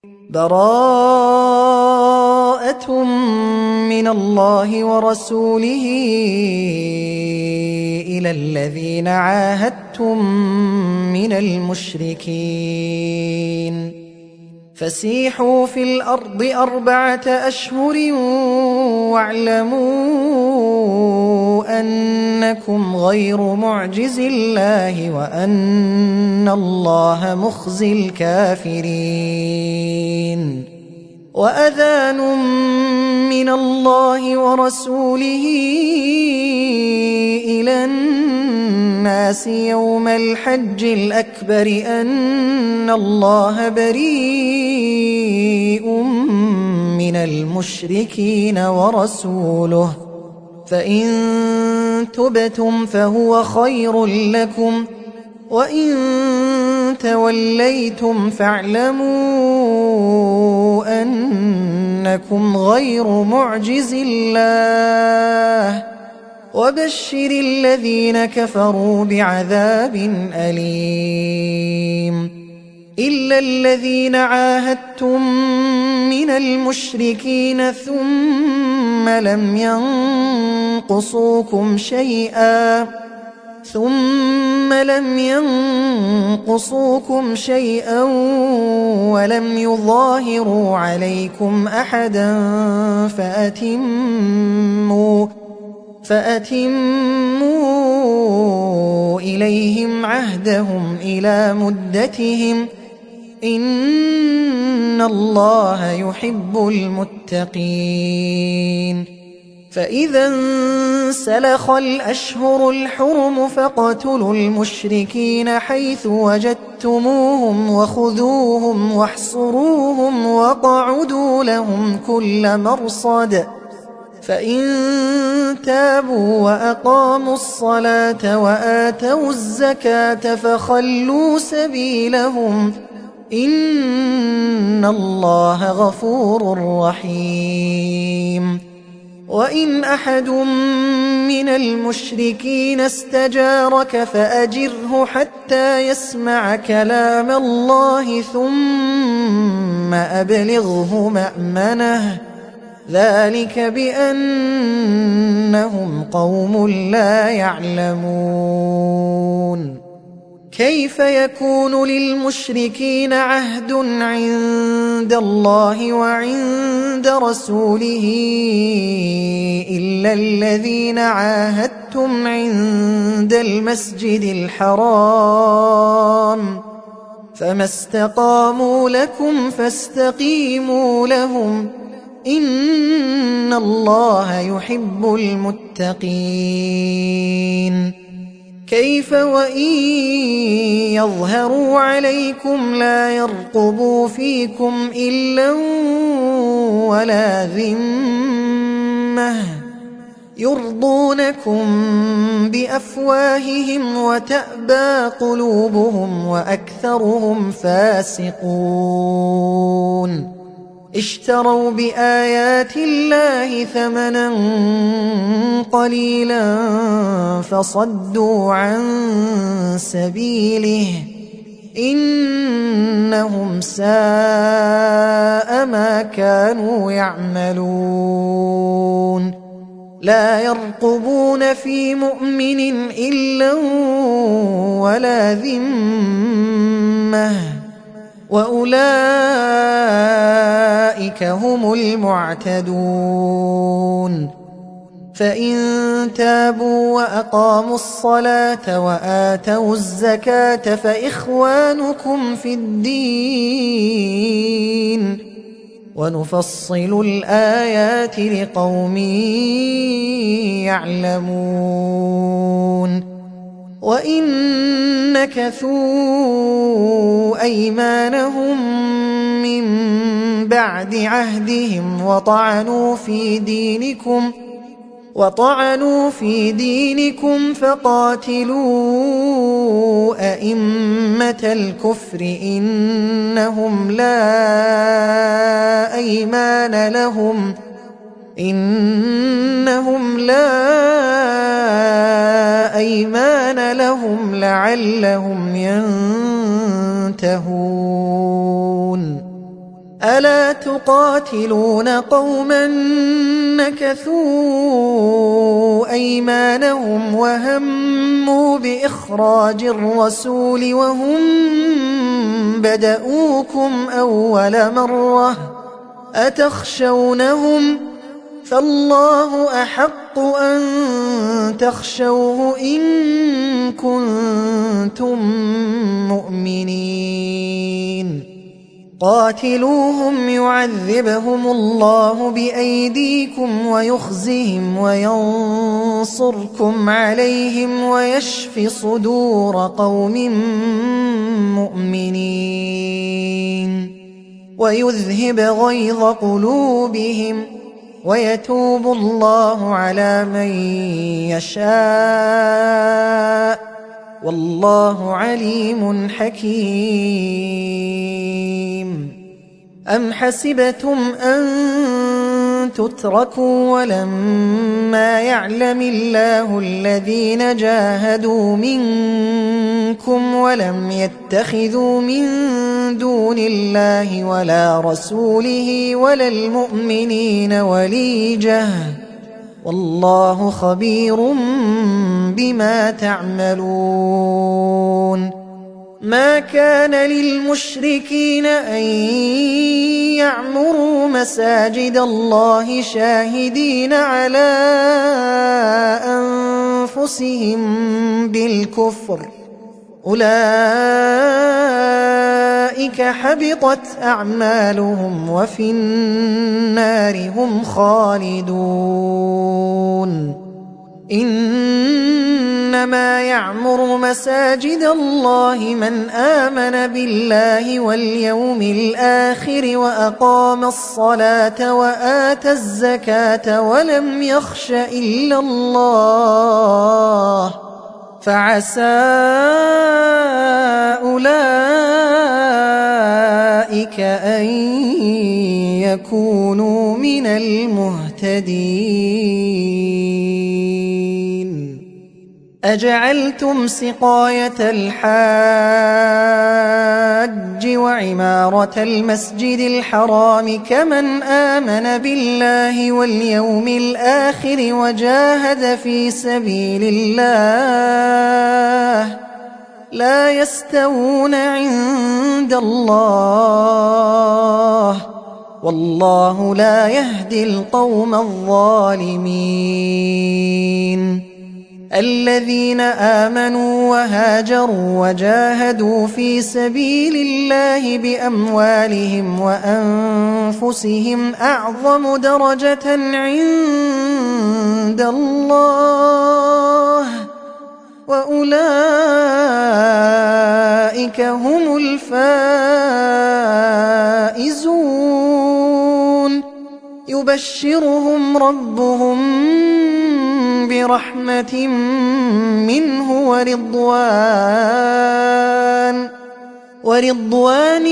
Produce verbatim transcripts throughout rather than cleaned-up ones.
براءة من الله ورسوله إلى الذين عاهدتم من المشركين فسيحوا في الأرض أربعة أشهر واعلموا أنكم غير معجز الله وأن الله مخزي الكافرين وأذان من الله ورسوله إلى الناس يوم الحج الأكبر أن الله بريء من المشركين ورسوله فإن تبتم فهو خير لكم وإن توليتم فاعلموا أنكم غير معجز الله وبشر الذين كفروا بعذاب أليم إلا الذين عاهدتم من المشركين ثم لم ينقصوكم شيئا ثم لم ينقصوكم شيئا ولم يظاهروا عليكم أحدا فأتموا فأتموا إليهم عهدهم إلى مدتهم إن الله يحب المتقين فإذا انسلخ الأشهر الحرم فاقتلوا المشركين حيث وجدتموهم وخذوهم واحصروهم واقعدوا لهم كل مرصد فإن تابوا وأقاموا الصلاة وآتوا الزكاة فخلوا سبيلهم إن الله غفور رحيم وإن أحد من المشركين استجارك فأجره حتى يسمع كلام الله ثم أبلغه مأمنه ذلك بأنهم قوم لا يعلمون كيف يكون للمشركين عهد عند الله وعند رسوله إلا الذين عاهدتم عند المسجد الحرام فما استقاموا لكم فاستقيموا لهم إن الله يحب المتقين كيف وإن يظهروا عليكم لا يرقبوا فيكم إلا ولا ذمة يرضونكم بأفواههم وتأبى قلوبهم وأكثرهم فاسقون اشتروا بآيات الله ثمنا قليلا فصدوا عن سبيله إنهم ساء ما كانوا يعملون لا يرقبون في مؤمن إلا ولا ذمة وأولئك هم المعتدون فإن تابوا وأقاموا الصلاة وآتوا الزكاة فإخوانكم في الدين ونفصل الآيات لقوم يعلمون وإن نكثوا أيمانهم من بعد عهدهم وطعنوا في دينكم وطعنوا في دينكم فقاتلوا أئمة الكفر إنهم لا أيمان لهم إنهم لا أيمان لهم لعلهم ينتهون ألا تقاتلون قوما نكثوا أيمانهم وهموا بإخراج الرسول وهم بدؤوكم أول مرة أتخشونهم فالله أحق أن تخشوه إن كنتم مؤمنين قاتلوهم يعذبهم الله بأيديكم ويخزهم وينصركم عليهم ويشف صدور قوم مؤمنين ويذهب غيظ قلوبهم ويتوب الله على من يشاء والله عليم حكيم. أم حسبتم أن تتركوا ولما يعلم الله الذين جاهدوا منكم ولم يتخذوا من دون الله ولا رسوله ولا المؤمنين وليجة والله خبير بما تعملون. ما كان للمشركين أن يعمروا مساجد الله شاهدين على أنفسهم بالكفر أولئك حبطت أعمالهم وفي النار هم خالدون. إنما يعمر مساجد الله من آمن بالله واليوم الآخر وأقام الصلاة وآتى الزكاة ولم يخش إلا الله فعسى أولئك أن يكونوا من المهتدين. أجعلتم سقاية الحاج وعمارة المسجد الحرام كمن آمن بالله واليوم الآخر وجاهد في سبيل الله لا يستوون عند الله والله لا يهدي القوم الظالمين. الذين آمنوا وهاجروا وجاهدوا في سبيل الله بأموالهم وأنفسهم أعظم درجة عند الله وأولئك هم الفائزون. يبشرهم ربهم برحمة منه ورضوان ورضوان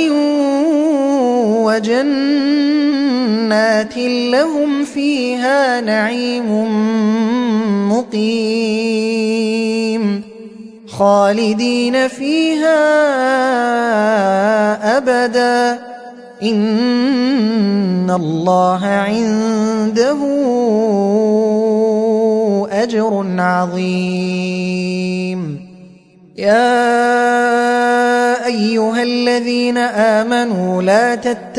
وجنات لهم فيها نعيم مقيم خالدين فيها أبدا إن الله عنده أجر عظيم. يا أيها الذين آمنوا لا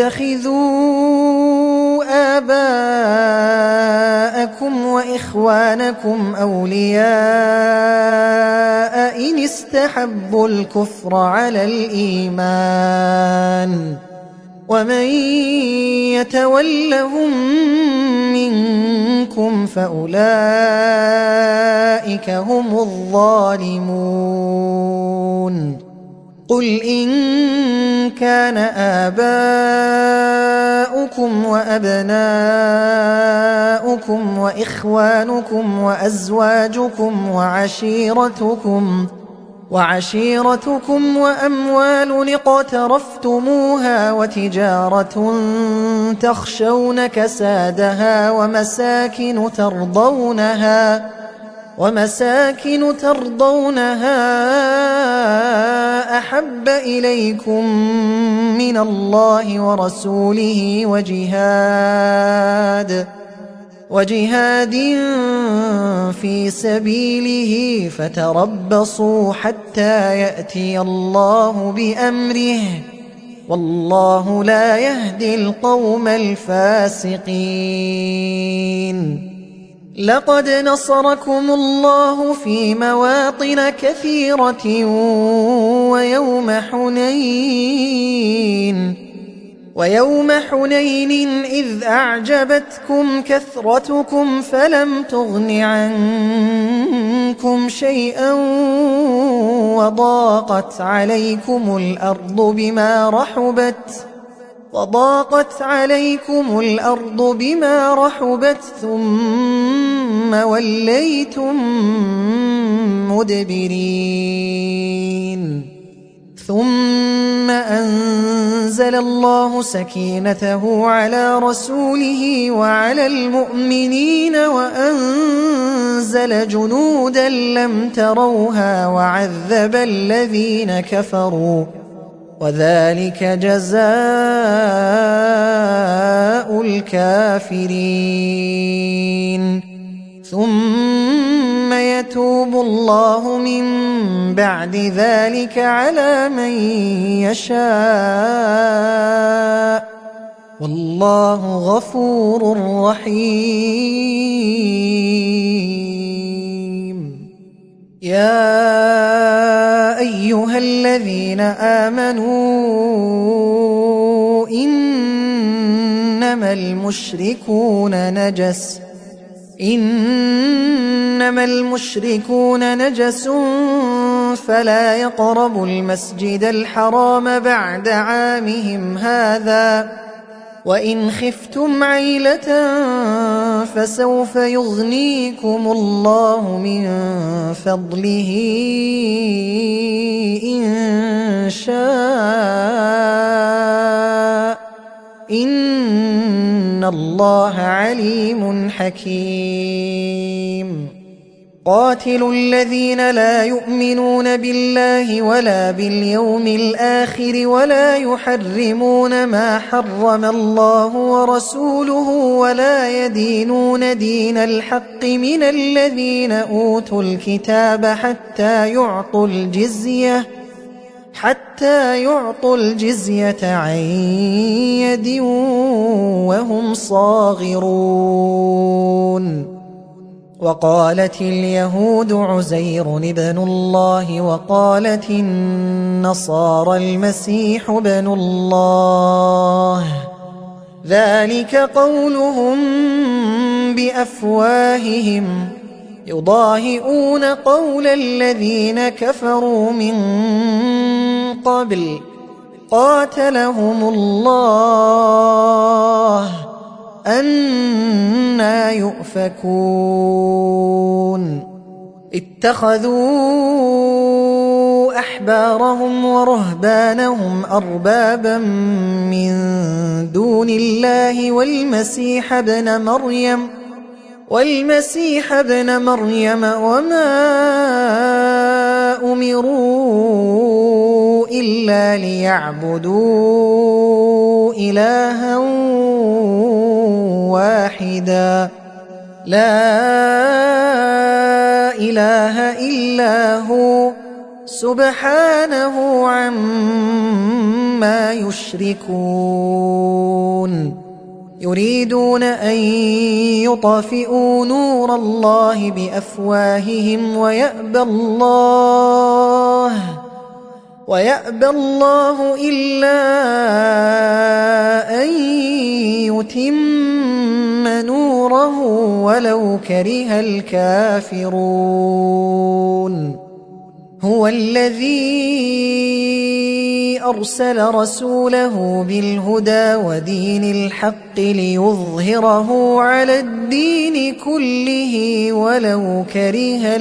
تتخذوا آباءكم وإخوانكم أولياء إن استحبوا الكفر على الإيمان ومن يتولهم منكم فأولئك هم الظالمون. قل إن كان آباؤكم وأبناؤكم وإخوانكم وأزواجكم وعشيرتكم وعشيرتكم وأموال اقترفتموها وتجارة تخشون كسادها ومساكن ترضونها ومساكن ترضونها أحب إليكم من الله ورسوله وجهاد وجهاد في سبيله فتربصوا حتى يأتي الله بأمره والله لا يهدي القوم الفاسقين. لقد نصركم الله في مواطن كثيرة ويوم حنين ويوم حنين إذ أعجبتكم كثرتكم فلم تغن عنكم شيئا وضاقت عليكم الأرض بما رحبت وضاقت عليكم الأرض بما رحبت ثم وليتم مدبرين. ثم أنزل الله سكينته على رسوله وعلى المؤمنين وأنزل جنودا لم تروها وعذب الذين كفروا وذلك جزاء الكافرين. ثم يتوب الله من بعد ذلك على من يشاء والله غفور رحيم. يا أيها الذين آمنوا إنما المشركون نجس إنما المشركون نجس فلا يقربوا المسجد الحرام بعد عامهم هذا وإن خفتم عيلة فسوف يغنيكم الله من فضله إن شاء إن الله عليم حكيم. قاتلوا الذين لا يؤمنون بالله ولا باليوم الآخر ولا يحرمون ما حرم الله ورسوله ولا يدينون دين الحق من الذين أوتوا الكتاب حتى يعطوا الجزية حتى يعطوا الجزية عن يد وهم صاغرون. وقالت اليهود عزير ابن الله وقالت النصارى المسيح ابن الله ذلك قولهم بأفواههم يضاهئون قول الذين كفروا من قبل قاتلهم الله أنى يؤفكون. اتخذوا أحبارهم ورهبانهم أربابا من دون الله والمسيح ابن مريم والمسيح ابن مريم وما أمروا إلا ليعبدوا إلها واحدا لا إله إلا هو سبحانه عما يشركون. يريدون أن يطفئوا نور الله بأفواههم ويأبى الله ويأبى الله إلا أن يتم نوره ولو كره الكافرون. هو الذي أرسل رسوله بالهدى ودين الحق ليظهره على الدين كله ولو كره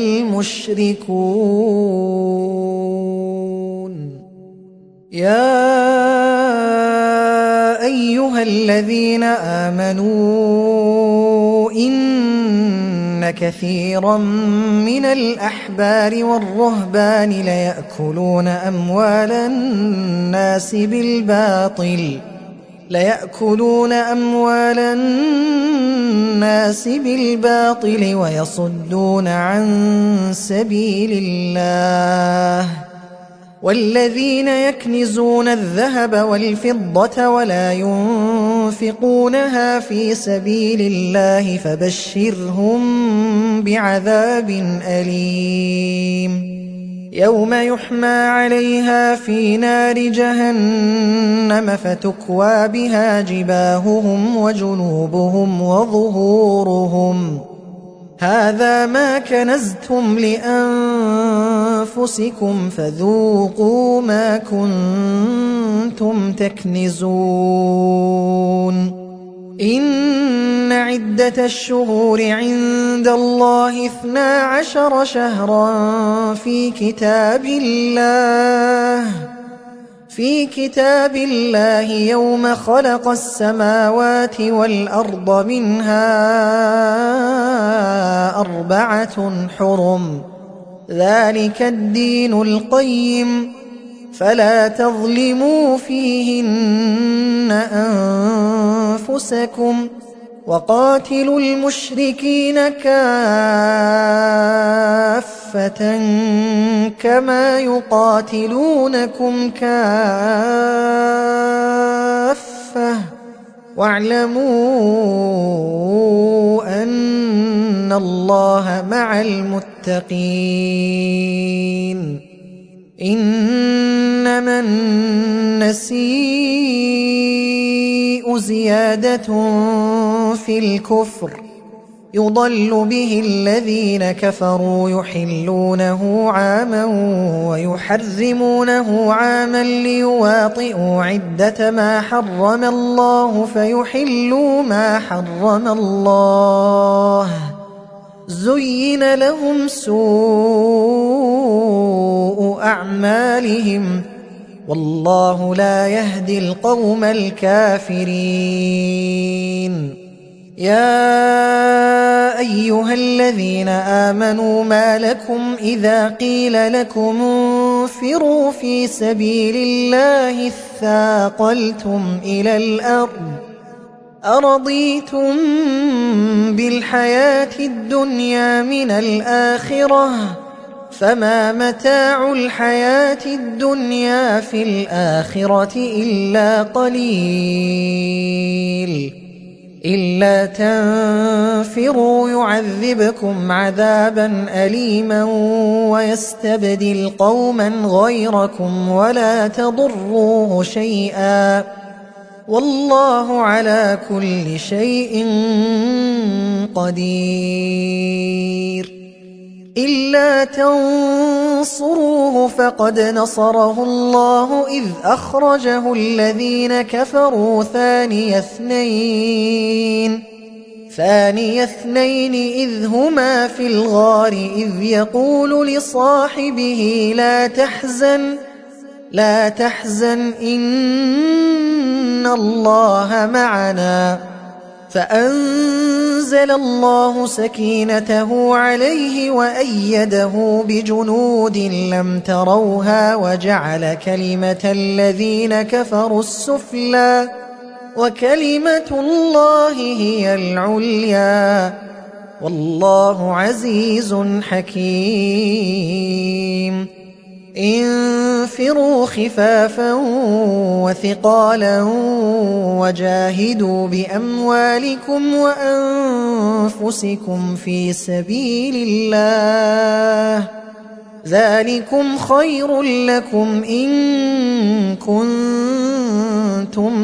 المشركون. يا أيها الذين آمنوا إن إن كثيرا من الأحبار والرهبان ليأكلون أموال الناس بالباطل ليأكلون أموال الناس بالباطل ويصدون عن سبيل الله والذين يكنزون الذهب والفضة ولا ينفقونها في سبيل الله فبشرهم بعذاب أليم يوم يحمى عليها في نار جهنم فتكوى بها جباههم وجنوبهم وظهورهم هذا ما كنزتم لأنفسكم فذوقوا ما كنتم تكنزون إن عدة الشهور عند الله اثنا عشر شهرا في كتاب الله في كتاب الله يوم خلق السماوات والأرض منها أربعة حرم ذلك الدين القيم فلا تظلموا فيهن أنفسكم وقاتلوا المشركين كافة كما يقاتلونكم كافة واعلموا أن الله مع المتقين إنما النسيء زيادة في الكفر يضل به الذين كفروا يحلونه عاما ويحرمونه عاما ليواطئوا عدة ما حرم الله فيحلوا ما حرم الله زين لهم سوء أعمالهم والله لا يهدي القوم الكافرين يا أيها الذين آمنوا ما لكم إذا قيل لكم انفروا في سبيل الله اثاقلتم إلى الأرض أرضيتم بالحياة الدنيا من الآخرة فما متاع الحياة الدنيا في الآخرة إلا قليل إلا تنفروا يعذبكم عذابا أليما ويستبدل قوما غيركم ولا تضروه شيئا والله على كل شيء قدير إلا تنصروه فقد نصره الله إذ أخرجه الذين كفروا ثاني اثنين ثاني اثنين إذ هما في الغار إذ يقول لصاحبه لا تحزن لا تحزن إن الله معنا فأنزل الله سكينته عليه وأيده بجنود لم تروها وجعل كلمة الذين كفروا السفلى وكلمة الله هي العليا والله عزيز حكيم انفروا خفافا وثقالا وجاهدوا بأموالكم وأنفسكم في سبيل الله ذلكم خير لكم إن كنتم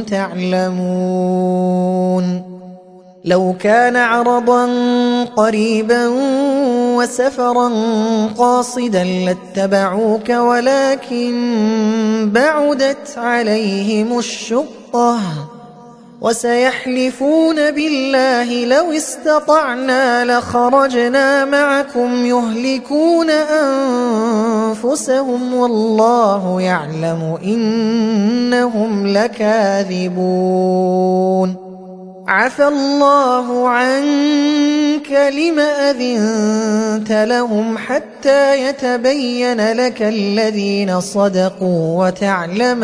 تعلمون لو كان عرضا قريبا وسفرا قاصدا لاتبعوك ولكن بعدت عليهم الشقة وسيحلفون بالله لو استطعنا لخرجنا معكم يهلكون أنفسهم والله يعلم إنهم لكاذبون عفى الله عنك يستأذنونك لم أذنت لهم حتى يتبين لك الذين صدقوا وتعلم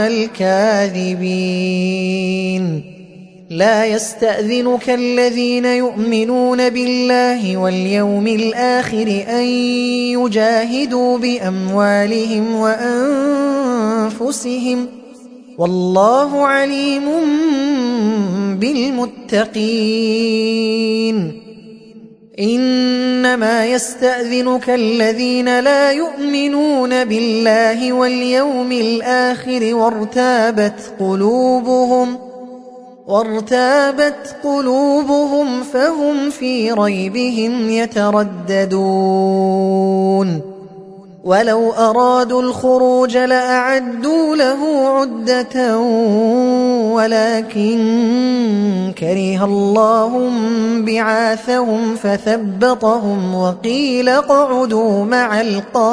الكاذبين لا يستأذنك الذين يؤمنون بالله واليوم الآخر أن يجاهدوا بأموالهم وأنفسهم والله عليم بالمتقين إنما يستأذنك الذين لا يؤمنون بالله واليوم الآخر وارتابت قلوبهم وارتابت قلوبهم فهم في ريبهم يترددون ولو أرادوا الخروج لأعدوا له عدة ولكن كره الله بعاثهم فثبطهم وقيل اقعدوا مع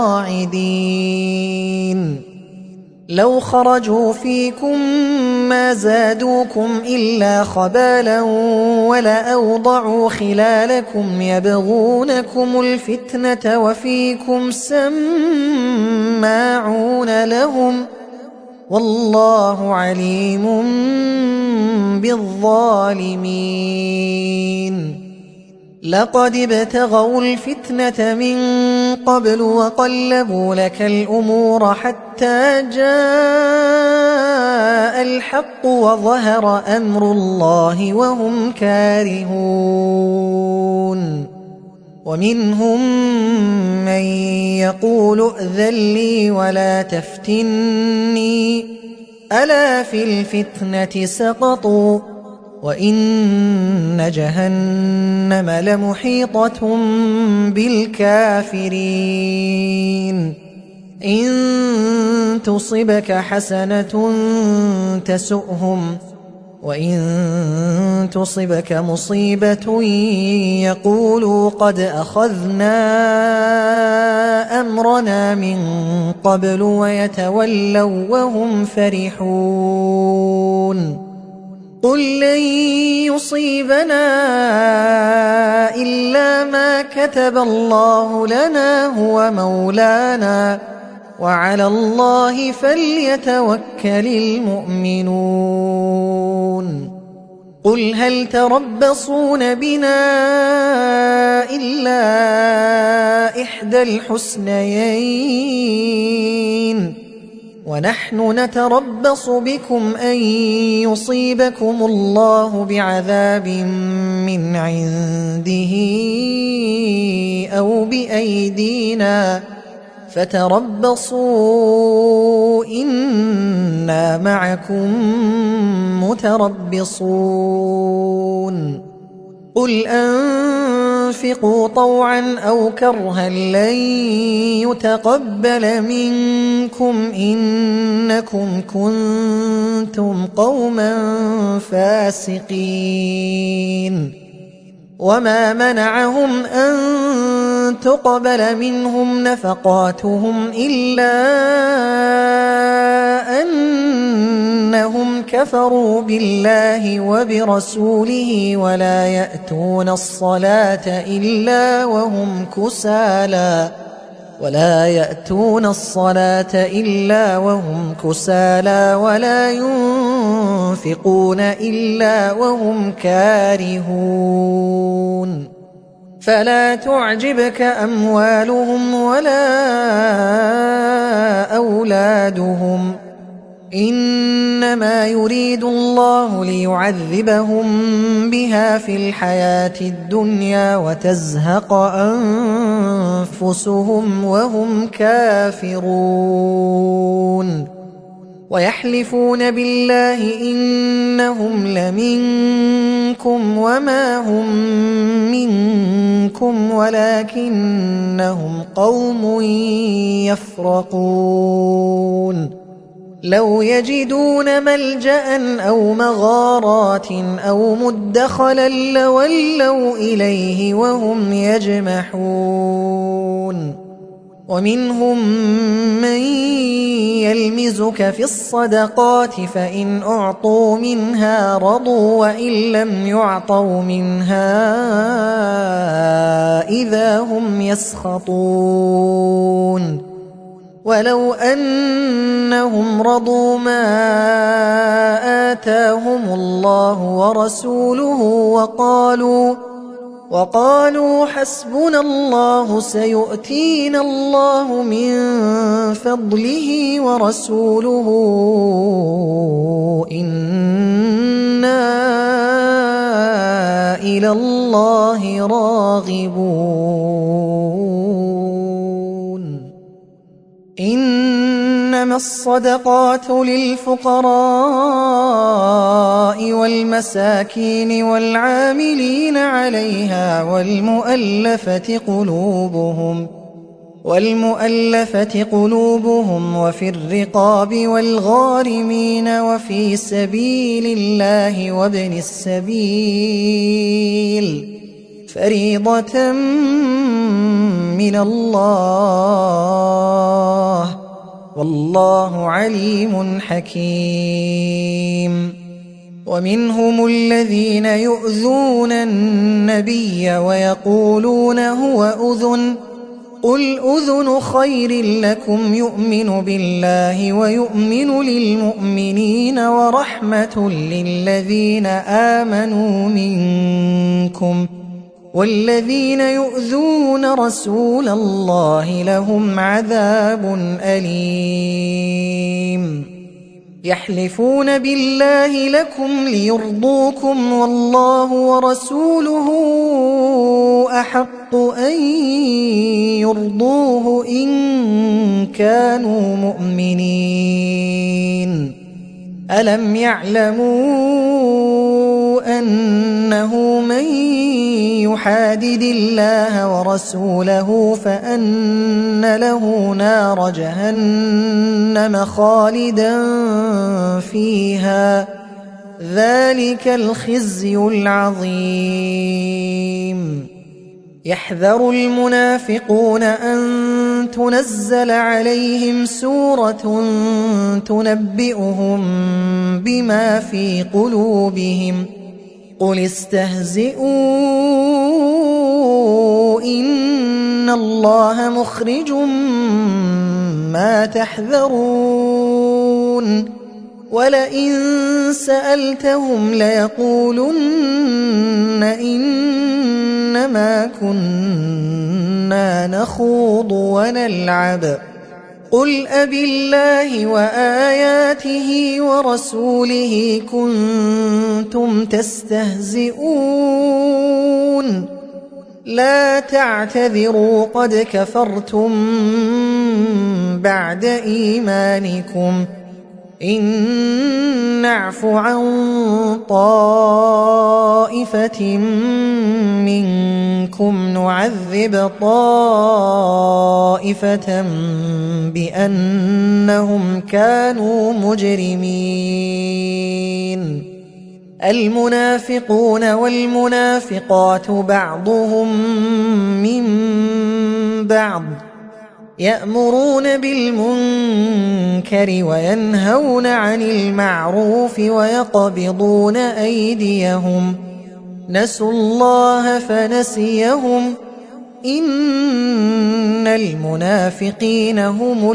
القاعدين لو خرجوا فيكم ما زادوكم إلا خبالا ولأوضعوا خلالكم يبغونكم الفتنة وفيكم سماعون لهم والله عليم بالظالمين لقد ابتغوا الفتنة من قبل وقلبوا لك الأمور حتى جاء الحق وظهر أمر الله وهم كارهون ومنهم من يقول ائذن لي ولا تفتني ألا في الفتنة سقطوا وإن جهنم لمحيطة بالكافرين إن تصبك حسنة تسؤهم وإن تصبك مصيبة يقولوا قد أخذنا أمرنا من قبل ويتولوا وهم فرحون قل لن يصيبنا إلا ما كتب الله لنا هو مولانا وعلى الله فليتوكل المؤمنون قل هل تربصون بنا إلا إحدى الحسنيين ونحن نتربص بكم أن يصيبكم الله بعذاب من عنده أو بأيدينا فتربصوا إنا معكم متربصون قل أنفقوا طوعا أو كرها لن يتقبل منكم إنكم كنتم قوما فاسقين وما منعهم أن تقبل منهم نفقاتهم إلا أنهم كفروا بالله وبرسوله ولا يأتون الصلاة إلا وهم كسالى ولا يأتون الصلاة إلا وهم كسالى ولا ينفقون إلا وهم كارهون فلا تعجبك أموالهم ولا أولادهم إنما يريد الله ليعذبهم بها في الحياة الدنيا وتزهق أنفسهم وهم كافرون ويحلفون بالله إنهم لمنكم وما هم منكم ولكنهم قوم يفرقون لو يجدون ملجأ أو مغارات أو مدخلا لولوا إليه وهم يجمحون ومنهم من يلمزك في الصدقات فإن أعطوا منها رضوا وإن لم يعطوا منها إذا هم يسخطون ولو أنهم رضوا ما آتاهم الله ورسوله وقالوا وقالوا حسبنا الله سيؤتينا الله من فضله ورسوله إنا إلى الله راغبون إنما الصدقات للفقراء والمساكين والعاملين عليها والمؤلفة قلوبهم والمؤلفة قلوبهم وفي الرقاب والغارمين وفي سبيل الله وابن السبيل فريضة من الله والله عليم حكيم ومنهم الذين يؤذون النبي ويقولون هو أذن قل أذن خير لكم يؤمن بالله ويؤمن للمؤمنين ورحمة للذين آمنوا منكم والذين يؤذون رسول الله لهم عذاب أليم يحلفون بالله لكم ليرضوكم والله ورسوله أحق أن يرضوه إن كانوا مؤمنين ألم يعلموا أنه من يحادد الله ورسوله فأن له نار جهنم خالدا فيها ذلك الخزي العظيم يحذر المنافقون أن تنزل عليهم سورة تنبئهم بما في قلوبهم قل استهزئوا إن الله مخرج ما تحذرون ولئن سألتهم ليقولن إنما كنا نخوض ونلعب قل أبالله وآياته ورسوله كنتم تستهزئون لا تعتذروا قد كفرتم بعد إيمانكم إن نعف عن طائفة منكم نعذب طائفة بأنهم كانوا مجرمين المنافقون والمنافقات بعضهم من بعض يأمرون بالمنكر وينهون عن المعروف ويقبضون أيديهم نسوا الله فنسيهم إن المنافقين هم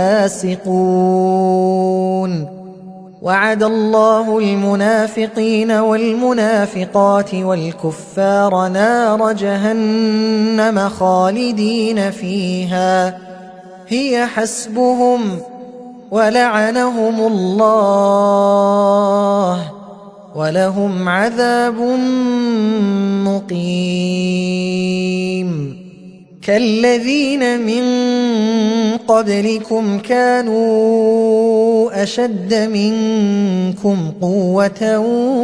الفاسقون وعد الله المنافقين والمنافقات والكفار نار جهنم خالدين فيها هي حسبهم ولعنهم الله ولهم عذاب مقيم كالذين من قبلكم كانوا أشد منكم قوة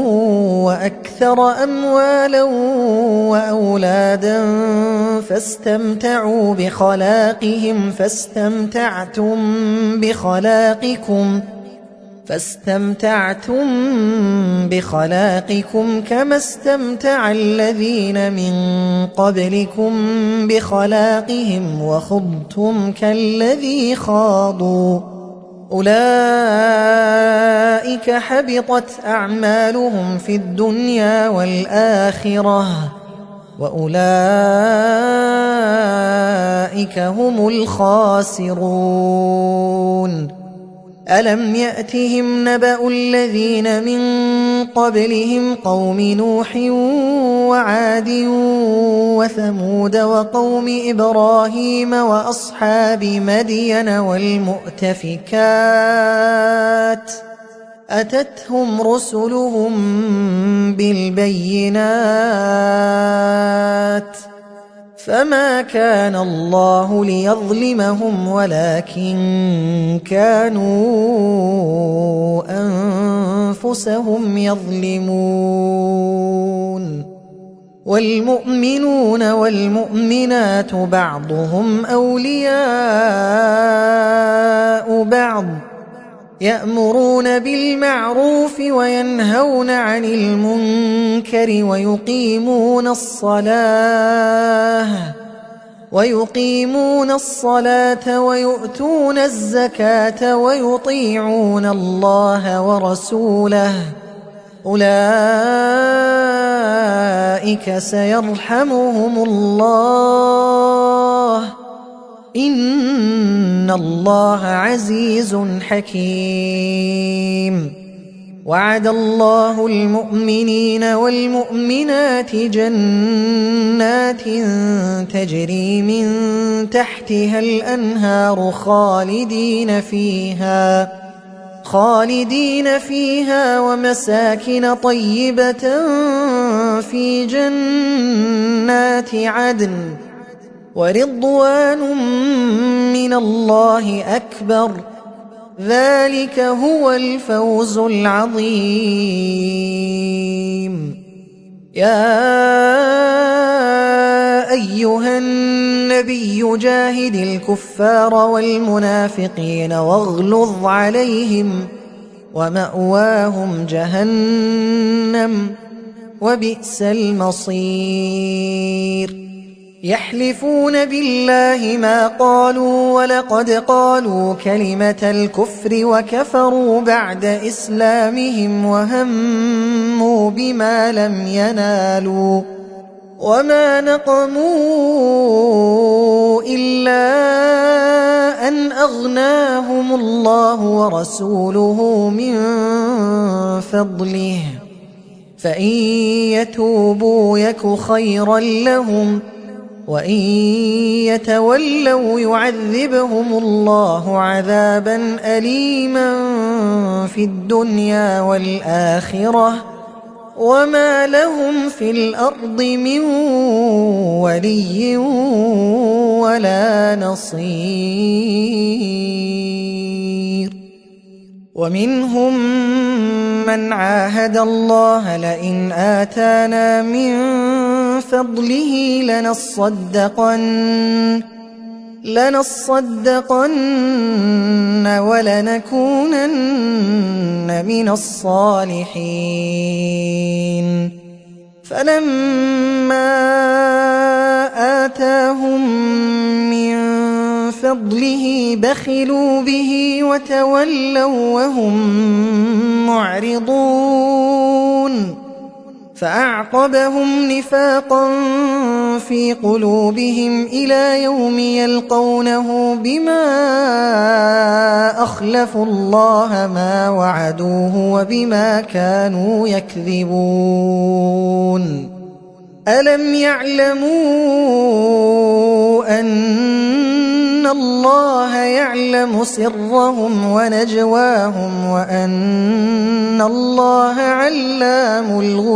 وأكثر أموالا وأولادا فاستمتعوا بخلاقهم فاستمتعتم بخلاقكم فاستمتعتم بخلاقكم كما استمتع الذين من قبلكم بخلاقهم وخضتم كالذي خاضوا أولئك حبطت أعمالهم في الدنيا والآخرة وأولئك هم الخاسرون ألم يأتهم نبأ الذين من قبلهم قوم نوح وعاد وثمود وقوم إبراهيم وأصحاب مدين والمؤتفكات أتتهم رسلهم بالبينات فما كان الله ليظلمهم ولكن كانوا أنفسهم يظلمون والمؤمنون والمؤمنات بعضهم أولياء بعض يأمرون بالمعروف وينهون عن المنكر ويقيمون الصلاة ويقيمون الصلاة ويؤتون الزكاة ويطيعون الله ورسوله أولئك سيرحمهم الله إن الله عزيز حكيم وعد الله المؤمنين والمؤمنات جنات تجري من تحتها الأنهار خالدين فيها خالدين فيها ومساكن طيبة في جنات عدن ورضوان من الله أكبر ذلك هو الفوز العظيم يا أيها النبي جاهد الكفار والمنافقين واغلظ عليهم ومأواهم جهنم وبئس المصير يحلفون بالله ما قالوا ولقد قالوا كلمة الكفر وكفروا بعد إسلامهم وهموا بما لم ينالوا وما نقموا إلا أن أغناهم الله ورسوله من فضله فإن يتوبوا يك خيرا لهم وإن يتولوا يعذبهم الله عذابا أليما في الدنيا والآخرة وما لهم في الأرض من ولي ولا نصير ومنهم من عاهد الله لئن آتانا من فضله لنصدقن لنصدقن ولنكونن من الصالحين فلما آتاهم من فضله بخلوا به وتولوا وهم معرضون فأعقبهم نفاقا في قلوبهم إلى يوم يلقونه بما أخلفوا الله ما وعدوه وبما كانوا يكذبون ألم يعلموا أن الله يعلم سرهم ونجواهم وأن الله علام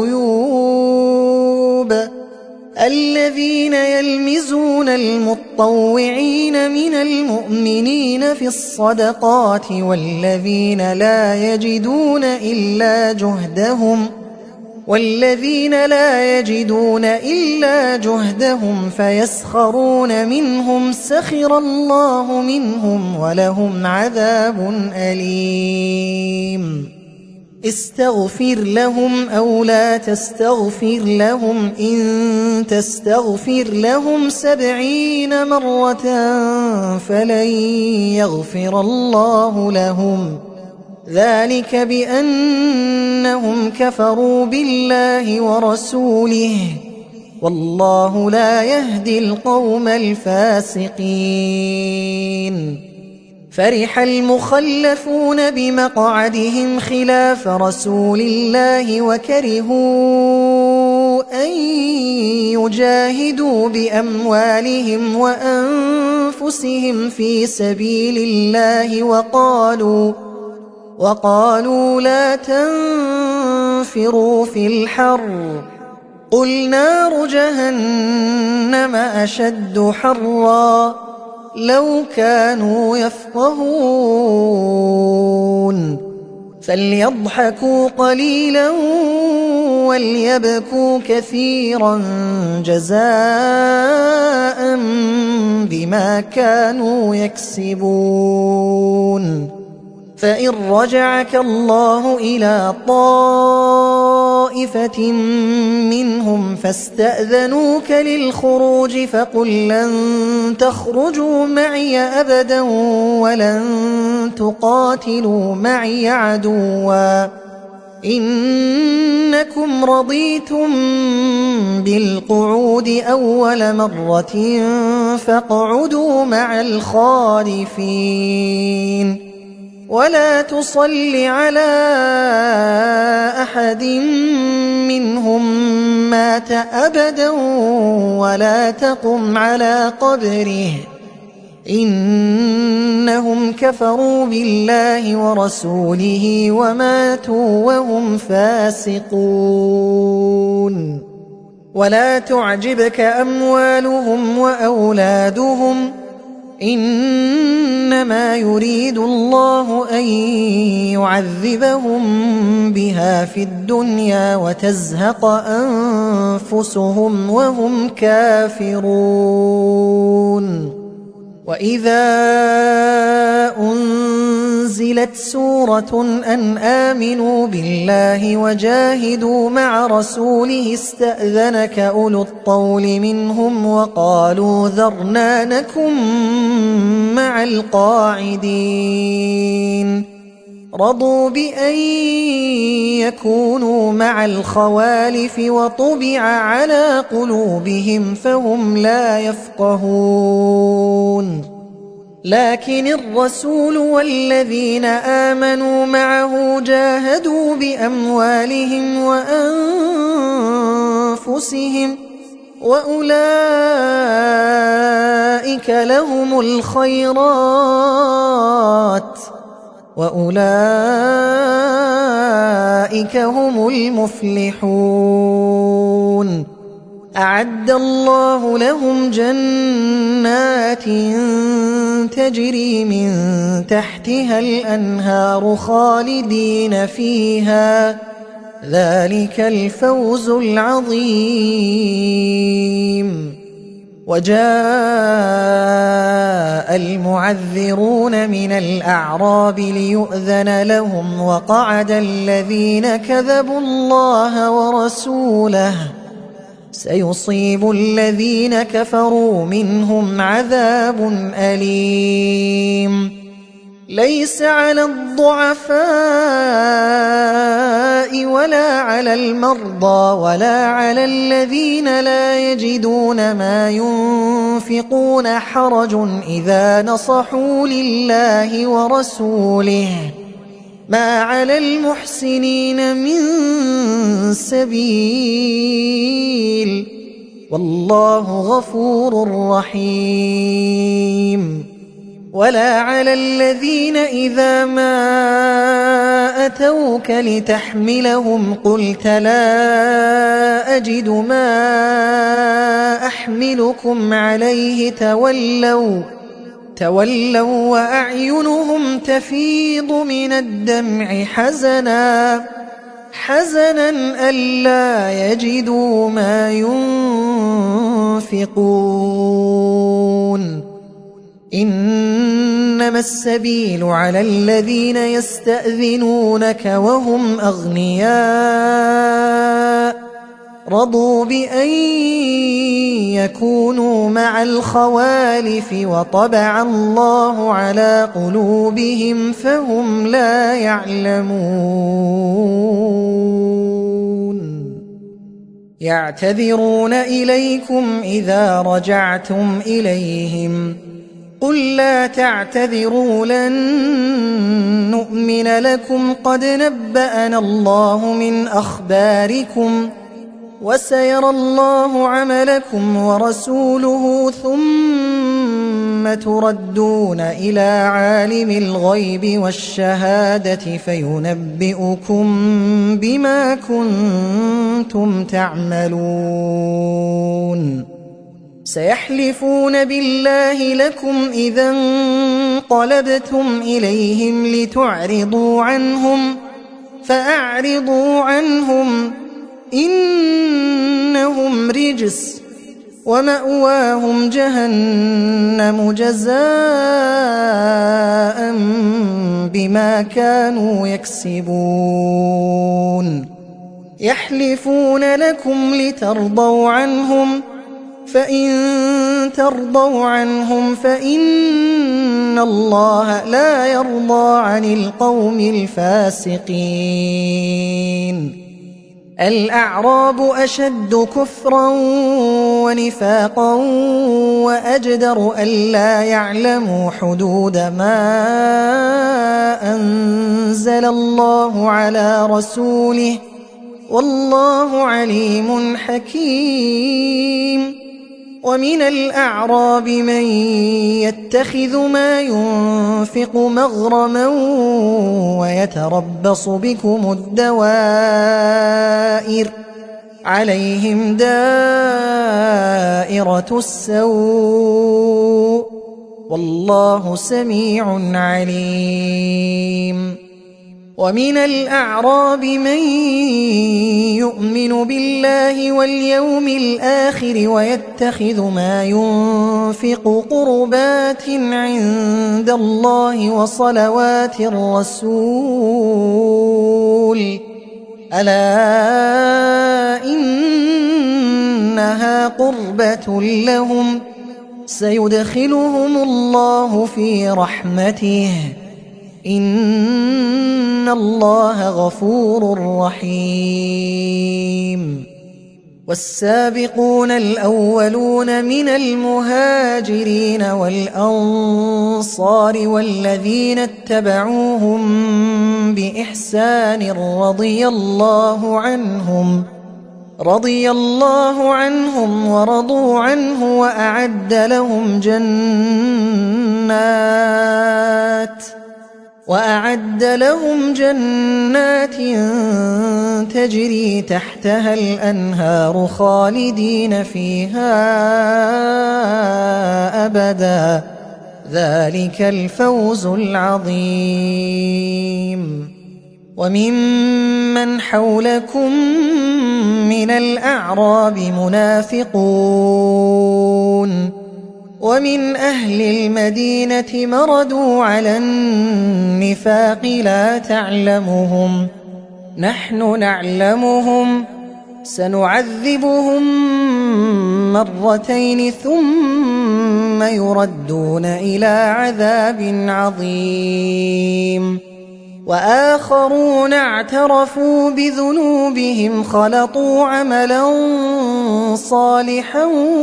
الغيوب الذين يلمزون المطوعين من المؤمنين في الصدقات والذين لا يجدون إلا جهدهم والذين لا يجدون إلا جهدهم فيسخرون منهم سخر الله منهم ولهم عذاب أليم استغفر لهم أو لا تستغفر لهم إن تستغفر لهم سبعين مرة فلن يغفر الله لهم ذلك بأنهم كفروا بالله ورسوله والله لا يهدي القوم الفاسقين فرح المخلفون بمقعدهم خلاف رسول الله وكرهوا أن يجاهدوا بأموالهم وأنفسهم في سبيل الله وقالوا وقالوا لا تنفروا في الحر قل نار جهنم أشد حرا لو كانوا يفقهون فليضحكوا قليلا وليبكوا كثيرا جزاء بما كانوا يكسبون فإن رجعك الله إلى طائفة منهم فاستأذنوك للخروج فقل لن تخرجوا معي أبدا ولن تقاتلوا معي عدوا إنكم رضيتم بالقعود أول مرة فاقعدوا مع الخالفين ولا تصل على أحد منهم مات أبدا ولا تقم على قبره إنهم كفروا بالله ورسوله وماتوا وهم فاسقون ولا تعجبك أموالهم وأولادهم إنما يريد الله أن يعذبهم بها في الدنيا وتزهق أنفسهم وهم كافرون وإذا أنزلت سورة أن آمنوا بالله وجاهدوا مع رسوله استأذنك أولو الطول منهم وقالوا ذرنا نكن مع القاعدين رضوا بأن يكونوا مع الخوالف وطبع على قلوبهم فهم لا يفقهون لكن الرسول والذين آمنوا معه جاهدوا بأموالهم وأنفسهم وأولئك لهم الخيرات وأولئك هم المفلحون أعد الله لهم جنات تجري من تحتها الأنهار خالدين فيها ذلك الفوز العظيم وجاء المعذرون من الأعراب ليؤذن لهم وقعد الذين كذبوا الله ورسوله سيصيب الذين كفروا منهم عذاب أليم ليس على الضعفاء ولا على المرضى ولا على الذين لا يجدون ما ينفقون حرج إذا نصحوا لله ورسوله ما على المحسنين من سبيل والله غفور رحيم ولا على الذين إذا ما أتوك لتحملهم قلت لا أجد ما أحملكم عليه تولوا تولوا وأعينهم تفيض من الدمع حزنا حزنا ألا يجدوا ما ينفقون إنما السبيل على الذين يستأذنونك وهم أغنياء رضوا بأن يكونوا مع الخوالف وطبع الله على قلوبهم فهم لا يعلمون يعتذرون إليكم إذا رجعتم إليهم قل لا تعتذروا لن نؤمن لكم قد نبأنا الله من أخباركم وسيرى الله عملكم ورسوله ثم تردون إلى عالم الغيب والشهادة فينبئكم بما كنتم تعملون سيحلفون بالله لكم إذا انقلبتم إليهم لتعرضوا عنهم فأعرضوا عنهم إنهم رجس ومأواهم جهنم جزاء بما كانوا يكسبون يحلفون لكم لترضوا عنهم فإن ترضوا عنهم فإن الله لا يرضى عن القوم الفاسقين الأعراب أشد كفرا ونفاقا وأجدر ألا يعلموا حدود ما أنزل الله على رسوله والله عليم حكيم ومن الأعراب من يتخذ ما ينفق مغرما ويتربص بكم الدوائر عليهم دائرة السوء والله سميع عليم ومن الأعراب من يؤمن بالله واليوم الآخر ويتخذ ما ينفق قربات عند الله وصلوات الرسول ألا إنها قربة لهم سيدخلهم الله في رحمته إن الله غفور رحيم والسابقون الأولون من المهاجرين والأنصار والذين اتبعوهم بإحسان رضي الله عنهم رضي الله عنهم ورضوا عنه وأعد لهم جنات وأعد لهم جنات تجري تحتها الأنهار خالدين فيها أبدا ذلك الفوز العظيم وممن حولكم من الأعراب منافقون ومن أهل المدينة مردوا على النفاق لا تعلمهم نحن نعلمهم سنعذبهم مرتين ثم يردون إلى عذاب عظيم وآخرون اعترفوا بذنوبهم خلطوا عملا صالحا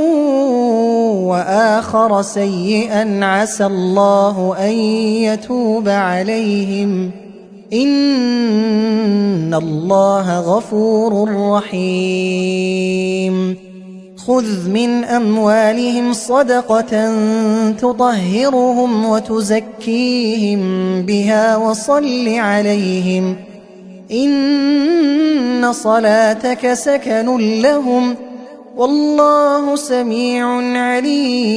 وآخر سيئا عسى الله أن يتوب عليهم إن الله غفور رحيم خذ من أموالهم صدقة تطهرهم وتزكيهم بها وصل عليهم إن صلاتك سكن لهم والله سميع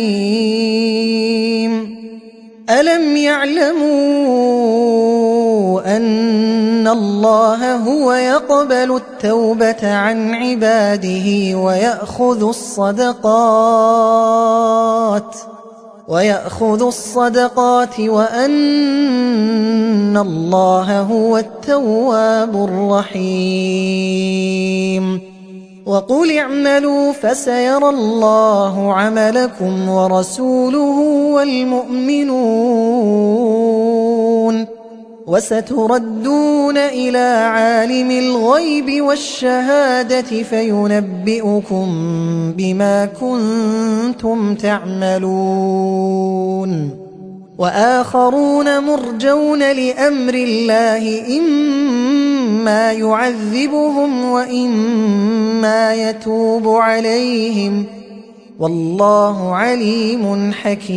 عليم ألم يعلموا أن الله هو يقبل التوبة عن عباده ويأخذ الصدقات ويأخذ الصدقات وأن الله هو التواب الرحيم. وقل اعملوا فسيرى الله عملكم ورسوله والمؤمنون وستردون إلى عالم الغيب والشهادة فينبئكم بما كنتم تعملون. وآخرون مرجون لأمر الله إما يعذبهم وإما يتوب عليهم والله عليم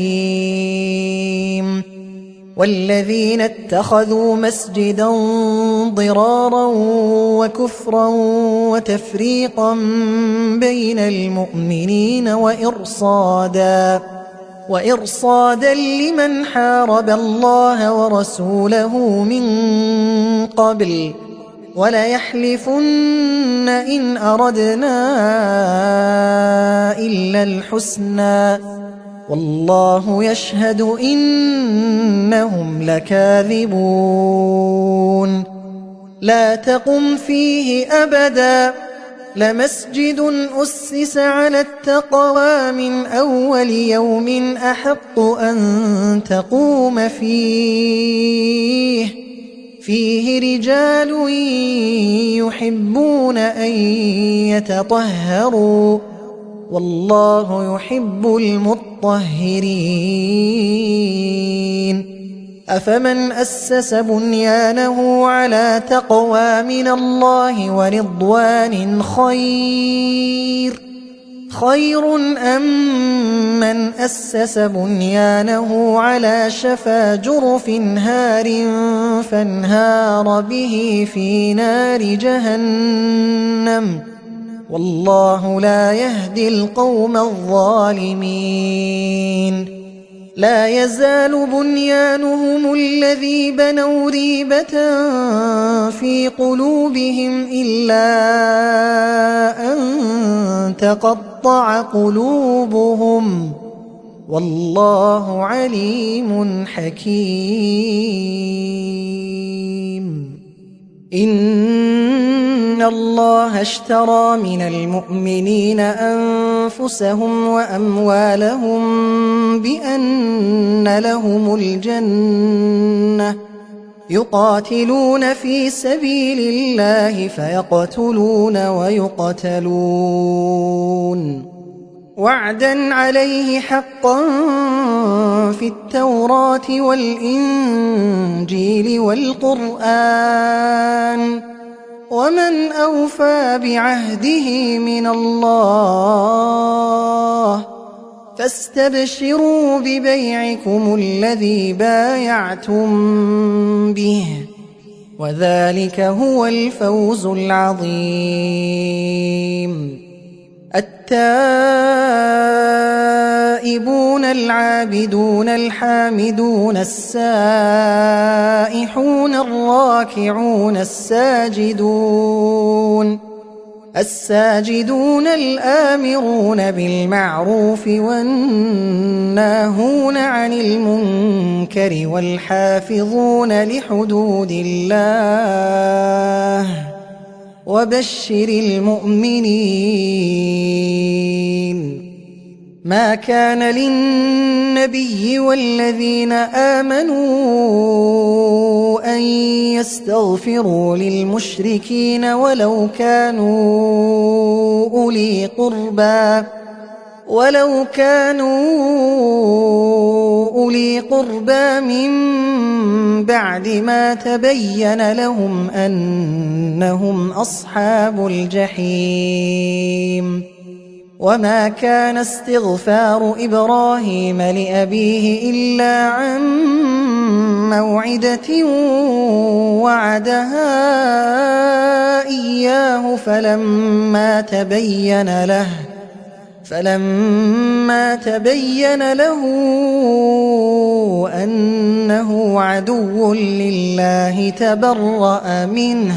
حكيم. والذين اتخذوا مسجدا ضرارا وكفرا وتفريقا بين المؤمنين وإرصادا وإرصادا لمن حارب الله ورسوله من قبل وليحلفن إن أردنا إلا الحسنى والله يشهد إنهم لكاذبون. لا تقم فيه أبدا لمسجد أسس على التقوى من أول يوم أحق أن تقوم فيه فيه رجال يحبون أن يتطهروا والله يحب المطهرين. أفمن أسس بنيانه على تقوى من الله ورضوان خير خير أم من أسس بنيانه على شفا جرف هار فانهار به في نار جهنم والله لا يهدي القوم الظالمين. لا يزال بنيانهم الذي بنوا ريبة في قلوبهم إلا أن تقطع قلوبهم والله عليم حكيم. إن الله اشترى من المؤمنين أنفسهم وأموالهم بأن لهم الجنة يقاتلون في سبيل الله فيقتلون ويقتلون وعدا عليه حقا في التوراة والإنجيل والقرآن ومن أوفى بعهده من الله فاستبشروا ببيعكم الذي بايعتم به وذلك هو الفوز العظيم. التائبون العابدون الحامدون السائحون الراكعون الساجدون الساجدون الآمرون بالمعروف والناهون عن المنكر والحافظون لحدود الله وبشر المؤمنين. ما كان للنبي والذين آمنوا أن يستغفروا للمشركين ولو كانوا أولي قربى ولو كانوا أولي قربى من بعد ما تبين لهم أنهم أصحاب الجحيم. وما كان استغفار إبراهيم لأبيه إلا عن موعدة وعدها إياه فلما تبين له فلما تبين له أنه عدو لله تبرأ منه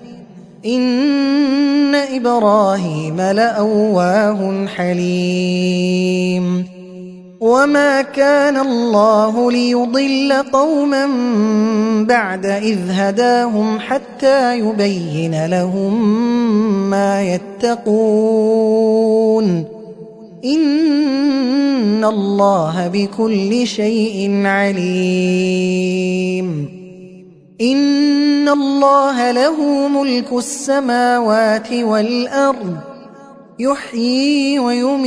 إن إبراهيم لأواه حليم وما كان الله ليضل قوما بعد إذ هداهم حتى يبين لهم ما يتقون إن الله بكل شيء عليم إن الله له ملك السماوات والأرض يحيي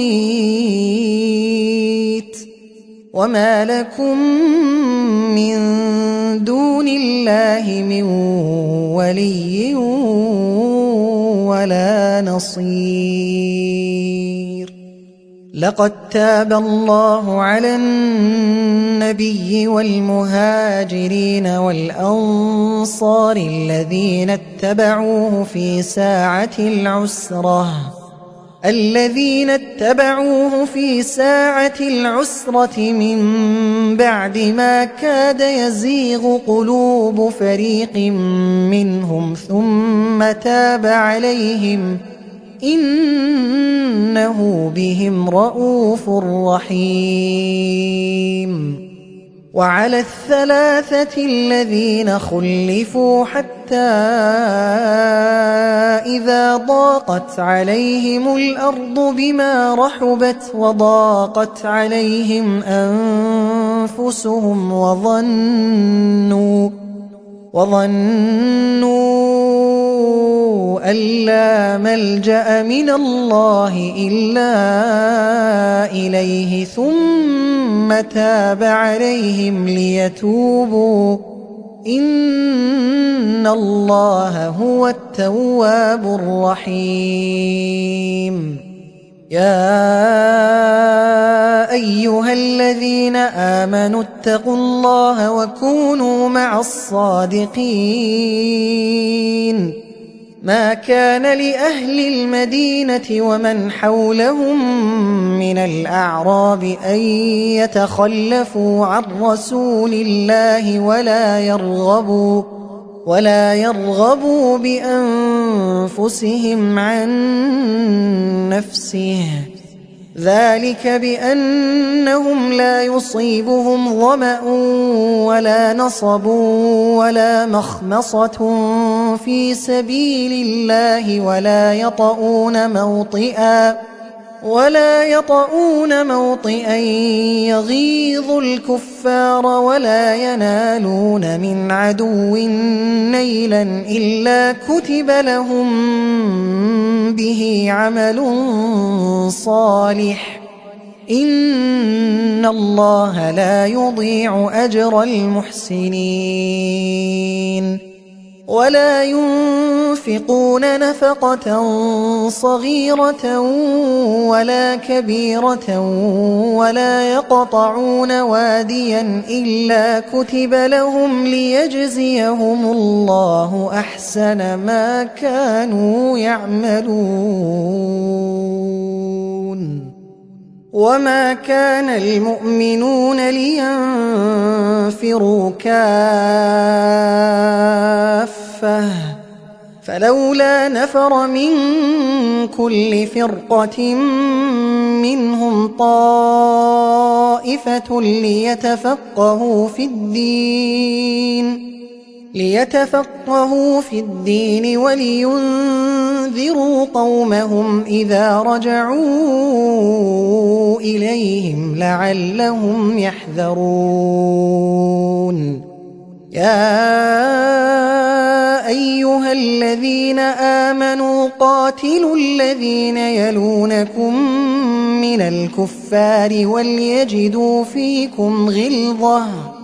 ويميت وما لكم من دون الله من ولي ولا نصير لقد تاب الله على النبي والمهاجرين والأنصار الذين اتبعوه في ساعة العسرة الذين اتبعوه في ساعة العسرة من بعد ما كاد يزيغ قلوب فريق منهم ثم تاب عليهم إنه بهم رءوف رحيم وعلى الثلاثة الذين خلفوا حتى إذا ضاقت عليهم الأرض بما رحبت وضاقت عليهم أنفسهم وظنوا وظنوا أن لا ملجأ من الله إلا إليه ثم تاب عليهم ليتوبوا إن الله هو التواب الرحيم يا أيها الذين آمنوا اتقوا الله وكونوا مع الصادقين ما كان لأهل المدينة ومن حولهم من الأعراب أن يتخلفوا عن رسول الله ولا يرغبوا ولا يرغبوا بأنفسهم عن نفسه ذلك بأنهم لا يصيبهم ظمأ ولا نصب ولا مخمصة في سبيل الله ولا يطؤون موطئا ولا يطؤون موطئا يغيظ الكفار ولا ينالون من عدو نيلا إلا كتب لهم به عمل صالح إن الله لا يضيع أجر المحسنين ولا ينفقون نفقة صغيرة ولا كبيرة ولا يقطعون واديا إلا كتب لهم ليجزيهم الله أحسن ما كانوا يعملون وما كان المؤمنون لينفروا كافة فلولا نفر من كل فرقة منهم طائفة ليتفقهوا في الدين ليتفقهوا في الدين ولينذروا قومهم إذا رجعوا إليهم لعلهم يحذرون يا أيها الذين آمنوا قاتلوا الذين يلونكم من الكفار وليجدوا فيكم غلظة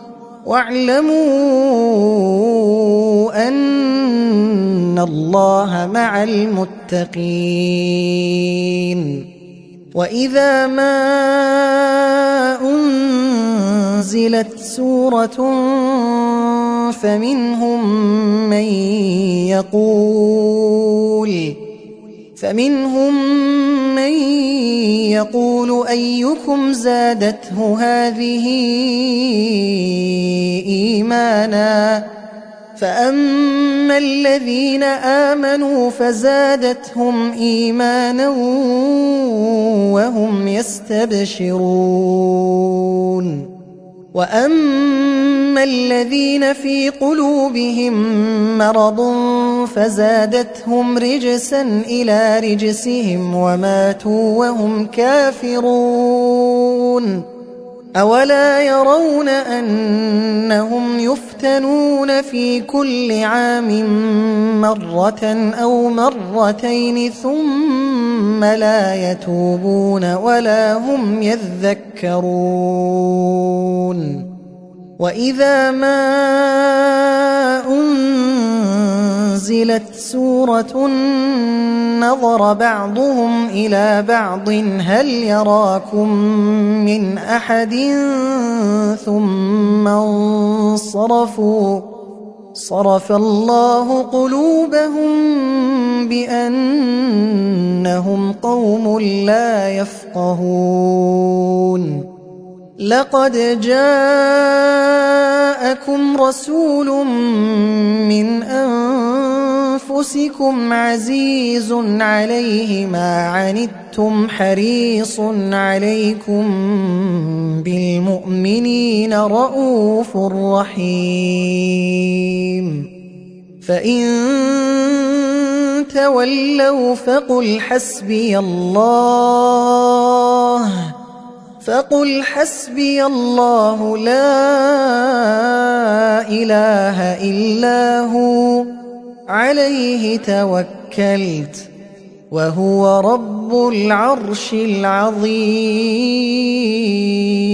واعلموا أن الله مع المتقين وإذا ما أنزلت سورة فمنهم من يقول فمنهم من يقول أيكم زادته هذه إيمانا فأما الذين آمنوا فزادتهم إيمانا وهم يستبشرون وأما الذين في قلوبهم مرض فزادتهم رجسا إلى رجسهم وماتوا وهم كافرون أولا يرون أنهم يفتنون في كل عام مرة أو مرتين ثم لا يتوبون ولا هم يذكرون وإذا ما أنزلت سورة نظر بعضهم إلى بعض هل يراكم من أحد ثم انصرفوا صرف الله قلوبهم بأنهم قوم لا يفقهون لقد جاءكم رسول من أنفسكم عزيز عليه ما عنتم حريص عليكم بالمؤمنين رءوف رحيم فإن تولوا فقل حسبي الله فقل حسبي الله لا إله إلا هو عليه توكلت وهو رب العرش العظيم.